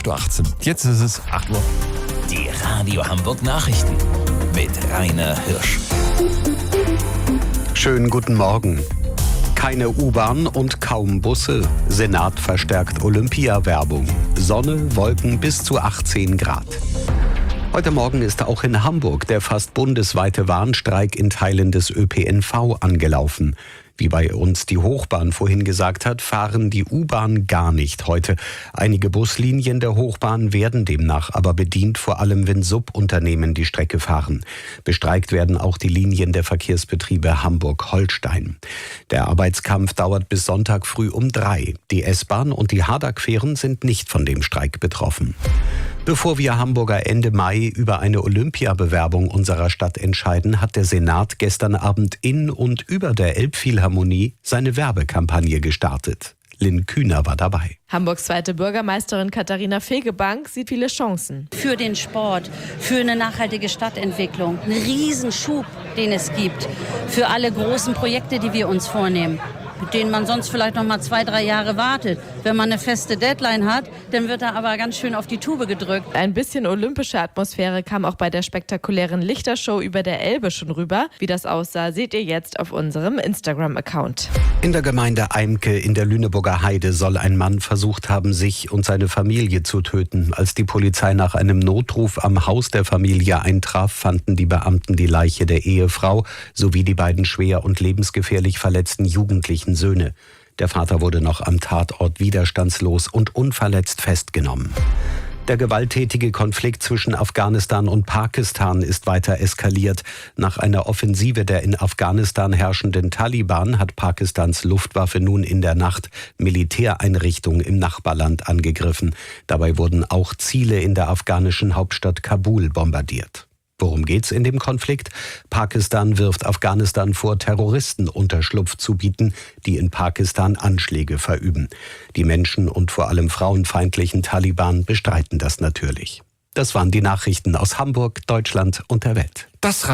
8.18 Uhr. Jetzt ist es 8 Uhr. Die Radio Hamburg Nachrichten mit Rainer Hirsch. Schönen guten Morgen. Keine U-Bahn und kaum Busse. Senat verstärkt Olympia-Werbung. Sonne, Wolken bis zu 18 Grad. Heute Morgen ist auch in Hamburg der fast bundesweite Warnstreik in Teilen des ÖPNV angelaufen. Wie bei uns die Hochbahn vorhin gesagt hat, fahren die U-Bahn gar nicht heute. Einige Buslinien der Hochbahn werden demnach aber bedient, vor allem wenn Subunternehmen die Strecke fahren. Bestreikt werden auch die Linien der Verkehrsbetriebe Hamburg-Holstein. Der Arbeitskampf dauert bis Sonntag früh um 3. Die S-Bahn und die Haderqueren sind nicht von dem Streik betroffen. Bevor wir Hamburger Ende Mai über eine Olympiabewerbung unserer Stadt entscheiden, hat der Senat gestern Abend in und über der Elbphilharmonie seine Werbekampagne gestartet. Lynn Kühner war dabei. Hamburgs zweite Bürgermeisterin Katharina Fegebank sieht viele Chancen. Für den Sport, für eine nachhaltige Stadtentwicklung, einen Riesenschub, den es gibt, für alle großen Projekte, die wir uns vornehmen, mit denen man sonst vielleicht noch mal 2-3 Jahre wartet. Wenn man eine feste Deadline hat, dann wird da aber ganz schön auf die Tube gedrückt. Ein bisschen olympische Atmosphäre kam auch bei der spektakulären Lichtershow über der Elbe schon rüber. Wie das aussah, seht ihr jetzt auf unserem Instagram-Account. In der Gemeinde Eimke in der Lüneburger Heide soll ein Mann versucht haben, sich und seine Familie zu töten. Als die Polizei nach einem Notruf am Haus der Familie eintraf, fanden die Beamten die Leiche der Ehefrau sowie die beiden schwer und lebensgefährlich verletzten jugendlichen Söhne. Der Vater wurde noch am Tatort widerstandslos und unverletzt festgenommen. Der gewalttätige Konflikt zwischen Afghanistan und Pakistan ist weiter eskaliert. Nach einer Offensive der in Afghanistan herrschenden Taliban hat Pakistans Luftwaffe nun in der Nacht Militäreinrichtungen im Nachbarland angegriffen. Dabei wurden auch Ziele in der afghanischen Hauptstadt Kabul bombardiert. Worum geht's in dem Konflikt? Pakistan wirft Afghanistan vor, Terroristen Unterschlupf zu bieten, die in Pakistan Anschläge verüben. Die menschen- und vor allem frauenfeindlichen Taliban bestreiten das natürlich. Das waren die Nachrichten aus Hamburg, Deutschland und der Welt.